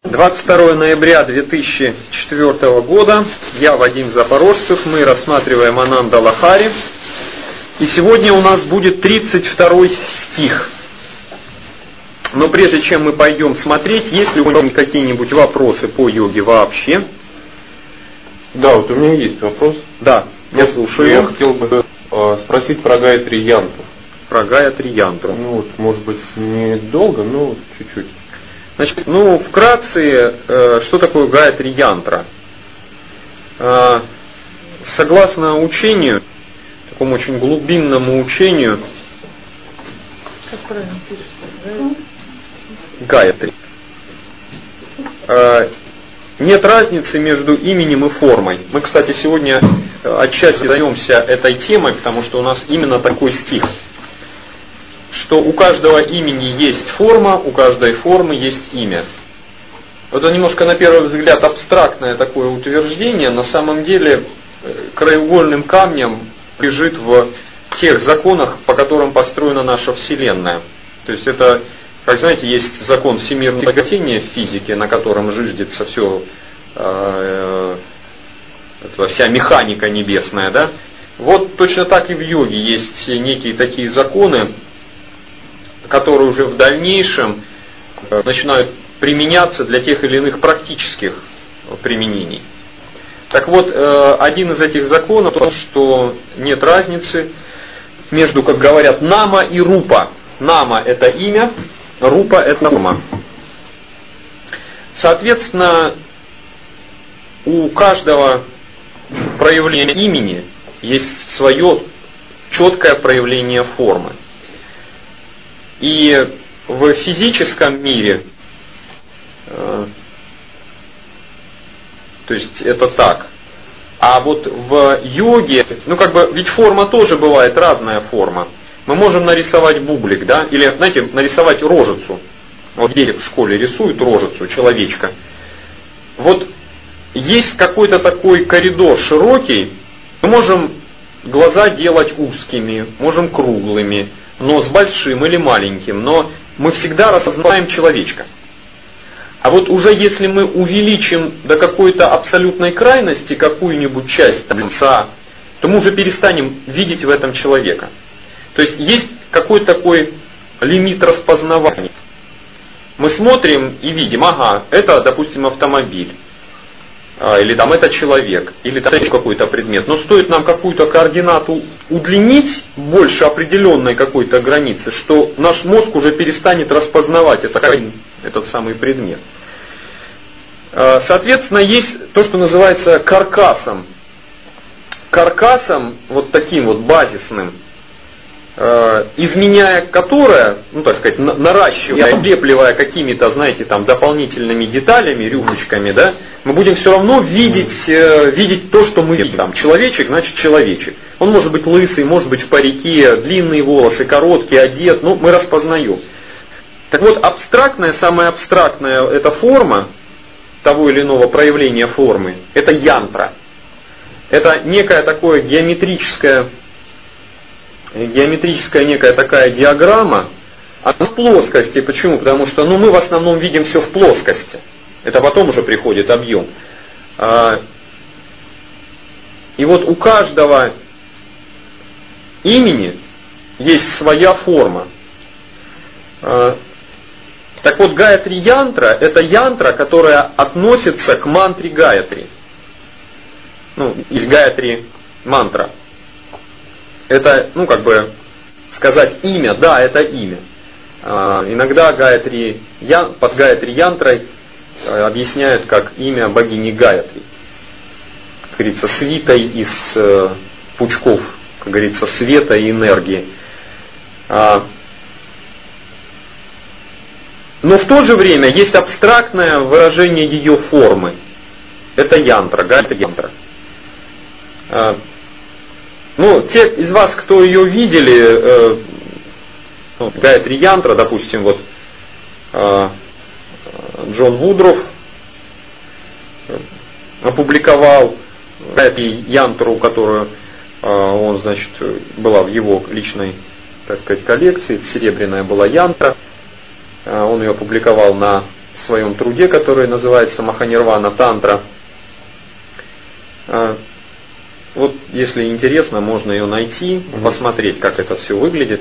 22 ноября 2004 года. Я Вадим Запорожцев. Мы рассматриваем Ананда Лахари. И сегодня у нас будет 32 стих. Но прежде чем мы пойдем смотреть, есть ли у вас какие-нибудь вопросы по йоге вообще? Да, вот у меня есть вопрос. Да, я слушаю. Я хотел бы спросить про Гаятри Янтру. Про Гаятри Янтру. Ну вот, может быть, недолго, но чуть-чуть. Значит, вкратце, что такое Гаятри Янтра? Согласно учению, такому очень глубинному учению, как правильно пишется? Гаятри. Нет разницы между именем и формой. Мы, кстати, сегодня отчасти займемся этой темой, потому что у нас именно такой стих, что у каждого имени есть форма, у каждой формы есть имя. Это немножко на первый взгляд абстрактное такое утверждение, на самом деле краеугольным камнем лежит в тех законах, по которым построена наша Вселенная. То есть это, как знаете, есть закон всемирного тяготения в физике, на котором зиждется вся механика небесная, да? Вот точно так и в йоге есть некие такие законы, которые уже в дальнейшем начинают применяться для тех или иных практических применений. Так вот, один из этих законов в том, что нет разницы между, как говорят, нама и рупа. Нама – это имя, рупа – это форма. Соответственно, у каждого проявления имени есть свое четкое проявление формы. И в физическом мире, то есть это так. А вот в йоге, ведь форма тоже бывает разная форма. Мы можем нарисовать бублик, да, или, знаете, нарисовать рожицу. Вот дети в школе рисуют рожицу, человечка. Вот есть какой-то такой коридор широкий, мы можем глаза делать узкими, можем круглыми, нос большим или маленьким, но мы всегда распознаем человечка. А вот уже если мы увеличим до какой-то абсолютной крайности какую-нибудь часть лица, то мы уже перестанем видеть в этом человека. То есть есть какой-то такой лимит распознавания. Мы смотрим и видим, ага, это, допустим, автомобиль, или там это человек, или там какой-то предмет. Но стоит нам какую-то координату удлинить больше определенной какой-то границы, что наш мозг уже перестанет распознавать этот самый предмет. Соответственно, есть то, что называется каркасом. Каркасом, вот таким вот базисным, изменяя которое, наращивая, облепливая какими-то, знаете, там дополнительными деталями, рюшечками, да, мы будем все равно видеть то, что мы видим. Там человечек, значит человечек. Он может быть лысый, может быть в парике, длинные волосы, короткие, одет, мы распознаем. Так вот, самая абстрактная эта форма того или иного проявления формы, это янтра. Это некая такое геометрическая некая такая диаграмма, она в плоскости. Почему? Потому что мы в основном видим все в плоскости. Это потом уже приходит объем. И вот у каждого имени есть своя форма. Так вот, Гаятри Янтра – это янтра, которая относится к мантре Гаятри. Из Гаятри мантра. Это, сказать имя, да, это имя. Иногда под Гаятри Янтрой объясняют как имя богини Гаятри. Как говорится, свитой из пучков, как говорится, света и энергии. Но в то же время есть абстрактное выражение ее формы. Это янтра, Гаятри Янтра. Те из вас, кто ее видели, Гаятри Янтра, допустим, Джон Вудроф опубликовал Гаятри Янтру, которую была в его личной, коллекции, серебряная была янтра. Он ее опубликовал на в своем труде, который называется Маханирвана Тантра. Вот, если интересно, можно ее найти, посмотреть, как это все выглядит.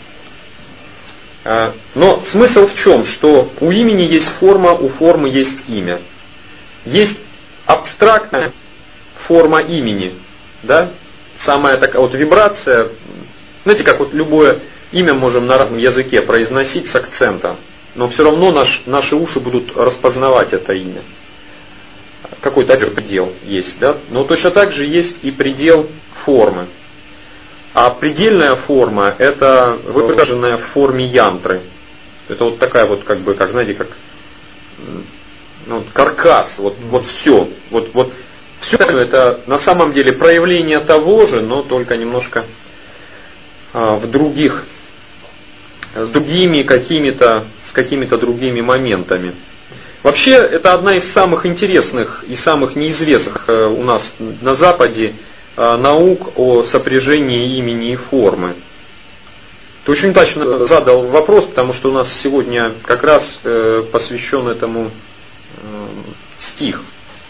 Но смысл в чем? Что у имени есть форма, у формы есть имя. Есть абстрактная форма имени, да? Самая такая вот вибрация, знаете, как вот любое имя можем на разном языке произносить с акцентом, но все равно наши уши будут распознавать это имя. Какой-то предел есть, да? Но точно так же есть и предел формы. А предельная форма – это выраженная в форме янтры. Это вот такая вот, как бы, как, знаете, как каркас, вот все. Вот все это на самом деле проявление того же, но только немножко в других, с какими-то другими моментами. Вообще, это одна из самых интересных и самых неизвестных у нас на Западе наук о сопряжении имени и формы. Ты очень удачно задал вопрос, потому что у нас сегодня как раз посвящен этому стих.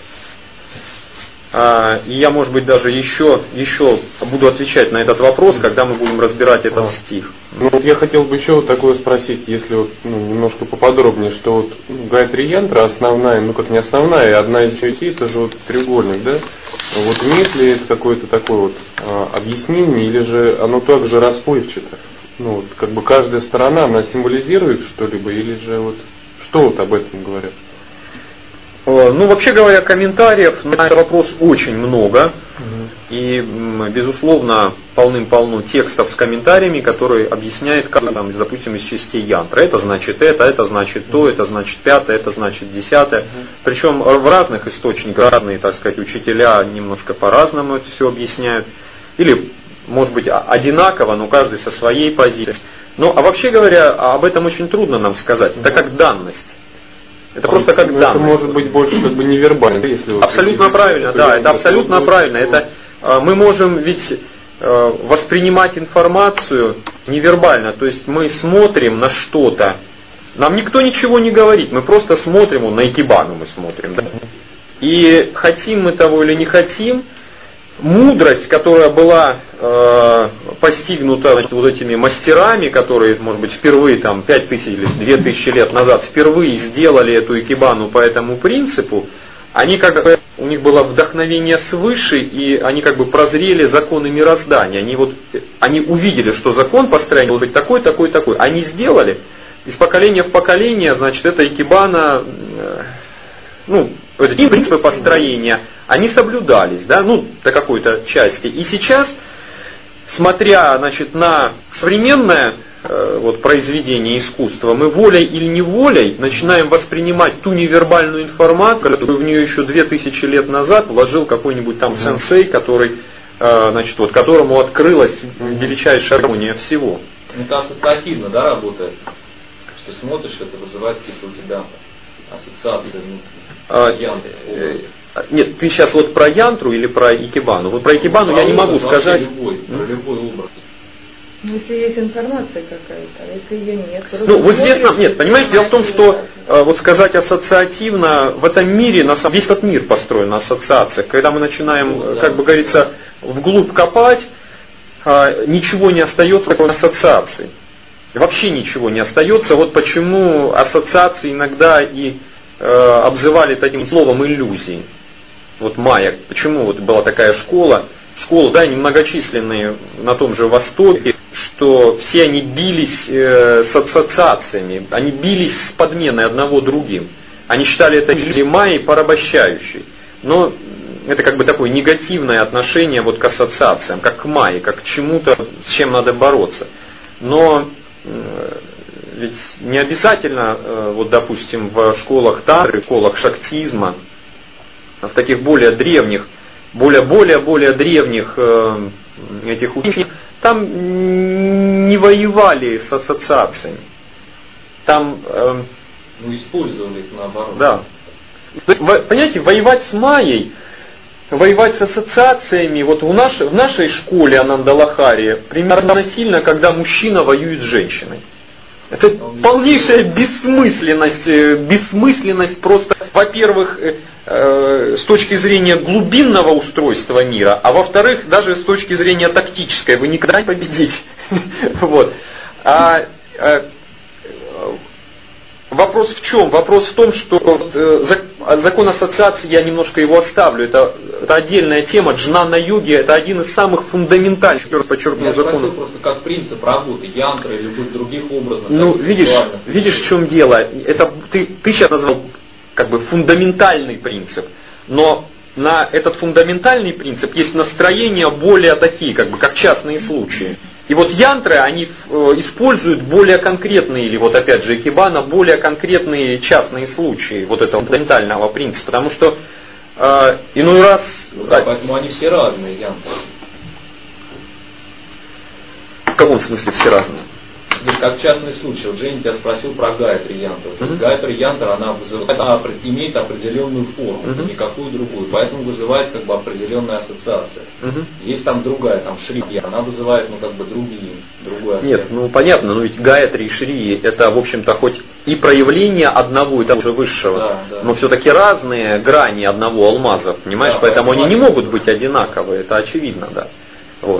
И я, может быть, даже еще буду отвечать на этот вопрос, когда мы будем разбирать этот стих. Ну, вот я хотел бы еще вот такое спросить, если вот, немножко поподробнее, что вот Гайатри Янтра основная, как не основная, а одна из частей, это же вот треугольник, да? Вот имеет ли это какое-то такое вот объяснение, или же оно также расплывчато? Вот, как бы каждая сторона, она символизирует что-либо, или же вот, что вот об этом говорят? Вообще говоря, комментариев на этот вопрос очень много. И, безусловно, полным-полно текстов с комментариями, которые объясняют, как, допустим, из частей янтры. Это значит это значит то, это значит пятое, это значит десятое. Причем в разных источниках разные, так сказать, учителя немножко по-разному это все объясняют. Или, может быть, одинаково, но каждый со своей позиции. А вообще говоря, об этом очень трудно нам сказать. Это как данность. Это просто как данность. Это может быть больше как бы невербально, если абсолютно правильно, да, это абсолютно правильно. Это мы можем ведь воспринимать информацию невербально, то есть мы смотрим на что-то, нам никто ничего не говорит, мы просто смотрим, на икебану мы смотрим, да? И хотим мы того или не хотим, мудрость, которая была постигнута вот этими мастерами, которые, может быть, впервые 5000 или 2000 лет назад впервые сделали эту икебану по этому принципу, они у них было вдохновение свыше, и они прозрели законы мироздания. Они увидели, что закон построения должен быть такой, такой, такой. Они сделали, из поколения в поколение, значит, эта икебана, эти принципы построения, они соблюдались, да, до какой-то части. И сейчас, смотря, на современное произведение искусства, мы волей или неволей начинаем воспринимать ту невербальную информацию, которую в нее еще 2000 лет назад вложил какой-нибудь сенсей, который, которому открылась величайшая гармония всего. Это ассоциативно, да, работает? Что смотришь, это вызывает какие-то у тебя ассоциации внутри. Нет, ты сейчас про янтру или про икебану? Вот про икебану я не могу сказать. Про любой образ. Если есть информация какая-то, а если ее нет. В известном, нет, понимаете, дело в том, что сказать ассоциативно, в этом мире, весь этот мир построен на ассоциациях. Когда мы начинаем, как бы говорится, вглубь копать, ничего не остается, кроме ассоциаций. Вообще ничего не остается. Вот почему ассоциации иногда и обзывали таким словом иллюзии. Майя, почему была такая школы, да, немногочисленные на том же Востоке, что все они бились с ассоциациями, они бились с подменой одного другим. Они считали это иллюзией Майи порабощающей. Но это такое негативное отношение к ассоциациям, как к Майе, как к чему-то, с чем надо бороться. Но ведь не обязательно, допустим, в школах тантры, в школах шактизма, в таких более древних, более древних этих учений, там не воевали с ассоциациями. Там использовали их наоборот. Да. Понимаете, воевать с Майей, воевать с ассоциациями, в нашей школе Анандалахари примерно сильно, когда мужчина воюет с женщиной. Это полнейшая бессмысленность просто, во-первых, с точки зрения глубинного устройства мира, а во-вторых, даже с точки зрения тактической. Вы никогда не победите. Вот. Вопрос в чем? Вопрос в том, что закон ассоциации, я немножко его оставлю, это отдельная тема. Джнана-йоги это один из самых фундаментальных, подчеркну, законов. Я просто как принцип работы янтры или любых других образов. Ну, видишь, в чем дело? Это ты сейчас назвал как бы фундаментальный принцип, но на этот фундаментальный принцип есть настроения более такие, как частные случаи. И вот янтры, они используют более конкретные, или вот опять же икебана, более конкретные частные случаи вот этого фундаментального принципа. Потому что иной раз... Да, поэтому они все разные, янтры. В каком смысле все разные? Как частный случай. Вот Женя тебя спросил про Гайатри Янтру. Гайатри Янтра, она имеет определенную форму, никакую другую. Поэтому вызывает как бы определенная ассоциация. Есть там другая, там Шри, она вызывает другой аспект. Нет, ну понятно, но ведь Гайатри и Шри это, в общем-то, хоть и проявление одного и того же высшего, да. Но все-таки разные грани одного алмаза, понимаешь? Да, поэтому они не могут быть одинаковые, это очевидно, да. Вот.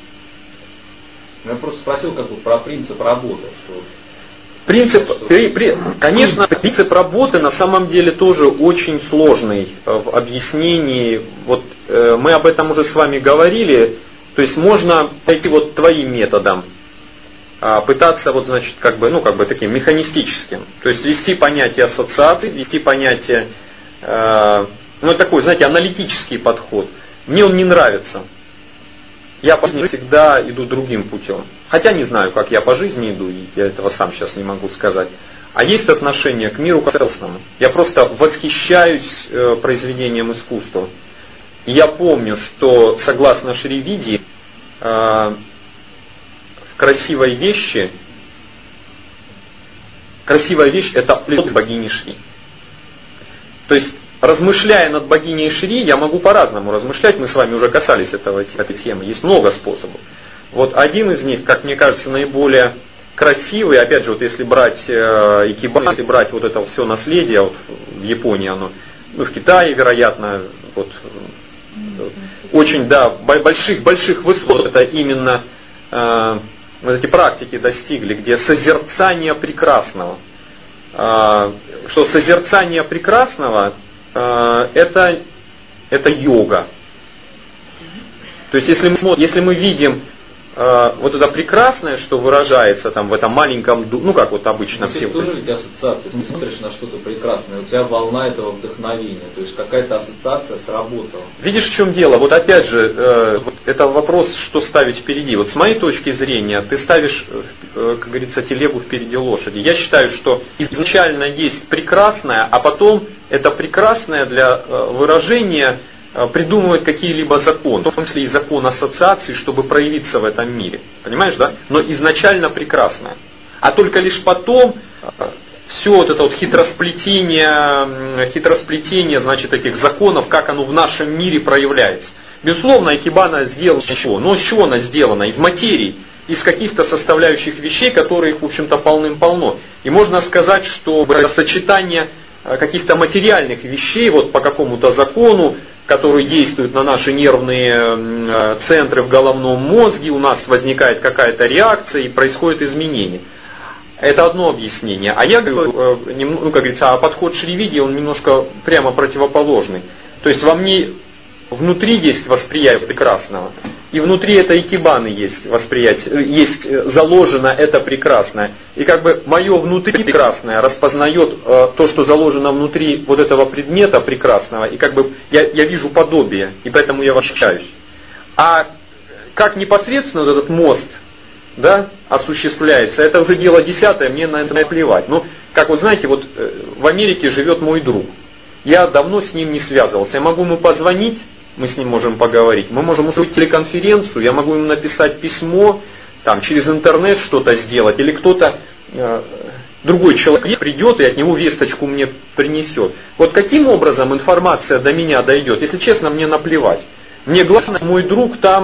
Я просто спросил как бы про принцип работы. Конечно, принцип работы на самом деле тоже очень сложный в объяснении. Вот мы об этом уже с вами говорили. То есть можно пойти вот твоим методом, пытаться вот, значит, как бы таким механистическим. То есть ввести понятие ассоциации, ввести понятие, такой, знаете, аналитический подход. Мне он не нравится. Я по жизни всегда иду другим путем. Хотя не знаю, как я по жизни иду, и я этого сам сейчас не могу сказать. А есть отношение к миру целостному. Я просто восхищаюсь произведением искусства. И я помню, что согласно Шри-виде, в красивая вещь это плод богини Шри. То есть, размышляя над богиней Шри, я могу по-разному размышлять, мы с вами уже касались этой темы, есть много способов. Вот один из них, как мне кажется, наиболее красивый, опять же, вот если брать икебана, если брать вот это все наследие, вот в Японии оно, в Китае, вероятно, вот очень, да, больших высот, это именно вот эти практики достигли, где созерцание прекрасного. Что созерцание прекрасного это йога. То есть если мы видим вот это прекрасное, что выражается там в этом маленьком, как вот обычно все. Тоже ведь ассоциация. Ты смотришь на что-то прекрасное, у тебя волна этого вдохновения, то есть какая-то ассоциация сработала. Видишь, в чем дело? Вот опять же, это вопрос, что ставить впереди. Вот с моей точки зрения, ты ставишь, как говорится, телегу впереди лошади. Я считаю, что изначально есть прекрасное, а потом это прекрасное для выражения придумывать какие-либо законы, в том числе и закон ассоциации, чтобы проявиться в этом мире. Понимаешь, да? Но изначально прекрасное. А только лишь потом все вот это вот хитросплетение, значит, этих законов, как оно в нашем мире проявляется. Безусловно, икебана сделана из чего? Но из чего она сделана? Из материи, из каких-то составляющих вещей, которых, в общем-то, полным-полно. И можно сказать, что это сочетание каких-то материальных вещей, вот по какому-то закону, который действует на наши нервные центры в головном мозге, у нас возникает какая-то реакция и происходит изменение. Это одно объяснение. А я говорю, как говорится, подход Шри-виде, он немножко прямо противоположный. То есть во мне внутри есть восприятие прекрасного, и внутри этой икебаны есть восприятие, есть заложено это прекрасное. И как бы мое внутри прекрасное распознает то, что заложено внутри вот этого предмета прекрасного, и как бы я вижу подобие, и поэтому я восхищаюсь. А как непосредственно вот этот мост, да, осуществляется, это уже дело десятое, мне на это наплевать. Но, как вы знаете, вот в Америке живет мой друг. Я давно с ним не связывался. Я могу ему позвонить, мы с ним можем поговорить. Мы можем устроить телеконференцию, я могу ему написать письмо, там, через интернет что-то сделать, или кто-то, другой человек придет и от него весточку мне принесет. Вот каким образом информация до меня дойдет? Если честно, мне наплевать. Мне главное, мой друг там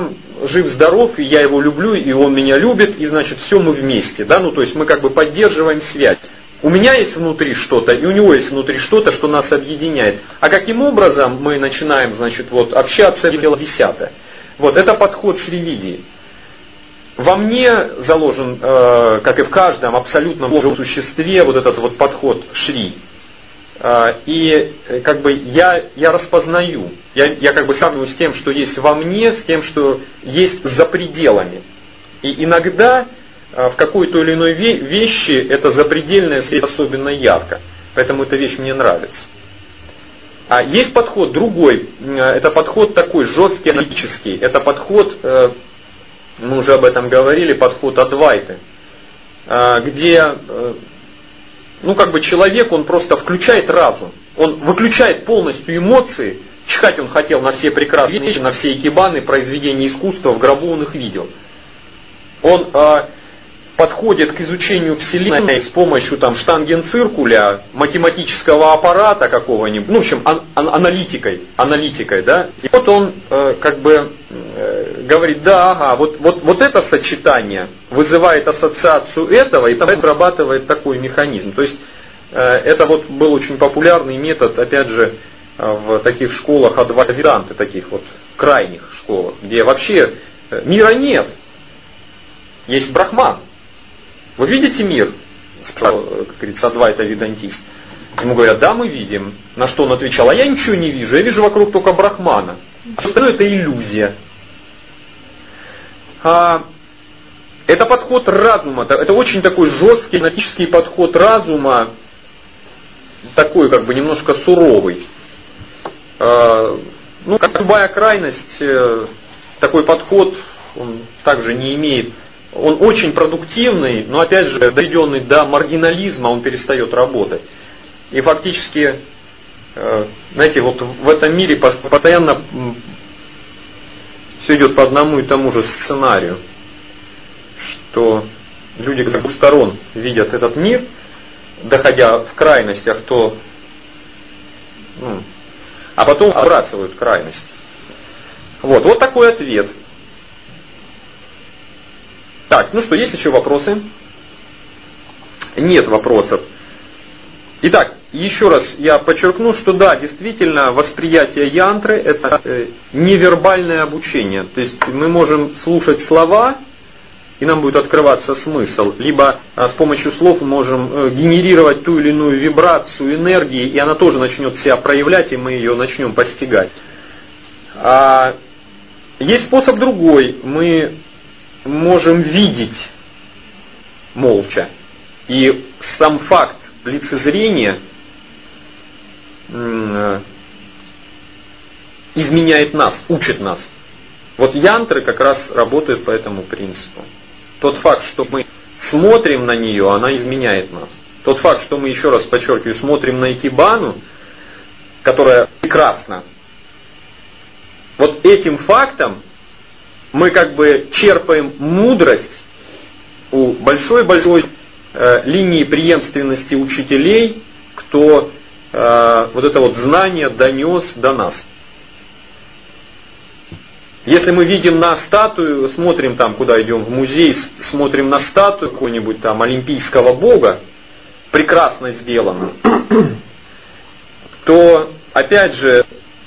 жив-здоров, и я его люблю, и он меня любит, и значит все мы вместе, да, ну то есть мы как бы поддерживаем связь. У меня есть внутри что-то, и у него есть внутри что-то, что нас объединяет. А каким образом мы начинаем, значит, вот общаться, дело десятое. Вот это подход Шривидии. Во мне заложен, как и в каждом абсолютном существе, вот этот вот подход Шри. И как бы я распознаю, я как бы сравниваю с тем, что есть во мне, с тем, что есть за пределами. И иногда в какой-то или иной вещи это запредельное светит особенно ярко. Поэтому эта вещь мне нравится. А есть подход другой, это подход такой жесткий, аналитический. Это подход, мы уже об этом говорили, подход Адвайты, где ну как бы человек, он просто включает разум, он выключает полностью эмоции, чихать он хотел на все прекрасные вещи, на все икебаны, произведения искусства, в гробу он их видел. Он подходит к изучению Вселенной с помощью там штангенциркуля, математического аппарата какого-нибудь, ну в общем аналитикой, да, и вот он как бы говорит, да, ага, вот это сочетание вызывает ассоциацию этого, и там срабатывает такой механизм. То есть это вот был очень популярный метод, опять же, в таких школах Адвайта-веданты, таких вот крайних школах, где вообще мира нет, есть Брахман. Вы видите мир? Сказал, как говорится, Адвайта-ведантист. Ему говорят, да, мы видим. На что он отвечал, а я ничего не вижу, я вижу вокруг только Брахмана. Остальное это иллюзия. Это подход разума, это очень такой жесткий, аналитический подход разума, такой как бы немножко суровый. Ну, как любая крайность, такой подход, он также не имеет. Он очень продуктивный, но опять же, доведенный до маргинализма, он перестает работать. И фактически, знаете, вот в этом мире постоянно все идет по одному и тому же сценарию, что люди с двух сторон видят этот мир, доходя в крайностях, а потом отбрасывают крайности. Вот такой ответ. Так, ну что, есть еще вопросы? Нет вопросов. Итак, еще раз я подчеркну, что да, действительно, восприятие янтры это невербальное обучение. То есть мы можем слушать слова, и нам будет открываться смысл. Либо с помощью слов мы можем генерировать ту или иную вибрацию энергии, и она тоже начнет себя проявлять, и мы ее начнем постигать. Есть способ другой. Мы можем видеть молча. И сам факт лицезрения изменяет нас, учит нас. Вот янтры как раз работают по этому принципу. Тот факт, что мы смотрим на нее, она изменяет нас. Тот факт, что мы, еще раз подчеркиваю, смотрим на икебану, которая прекрасна, вот этим фактом мы как бы черпаем мудрость у большой-большой линии преемственности учителей, кто вот это вот знание донес до нас. Если мы видим на статую, смотрим там, куда идем в музей, смотрим на статую какого-нибудь там олимпийского бога, прекрасно сделано, то, опять же,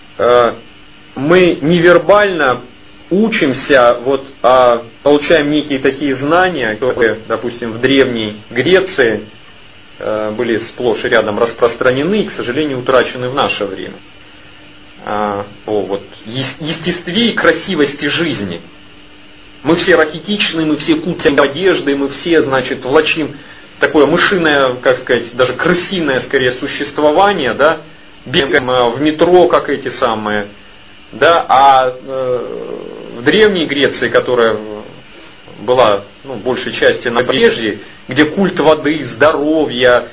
мы невербально учимся, получаем некие такие знания, которые, допустим, в Древней Греции были сплошь и рядом распространены и, к сожалению, утрачены в наше время. Естестве и красивости жизни. Мы все рахитичны, мы все кутим одежды, мы все, значит, влачим такое мышиное, как сказать, даже крысиное, скорее, существование, да, бегаем в метро, как эти самые, да, в Древней Греции, которая была, большей части на побережье, где культ воды, здоровья,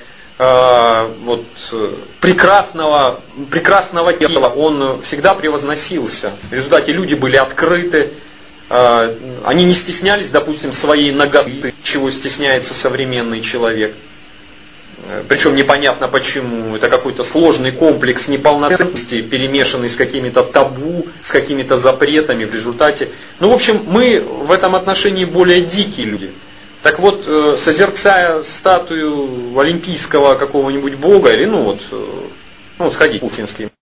прекрасного тела, он всегда превозносился. В результате люди были открыты, они не стеснялись, допустим, своей наготы, чего стесняется современный человек. Причем непонятно почему. Это какой-то сложный комплекс неполноценности, перемешанный с какими-то табу, с какими-то запретами в результате. Ну, в общем, мы в этом отношении более дикие люди. Так вот, созерцая статую олимпийского какого-нибудь бога, или сходить путинский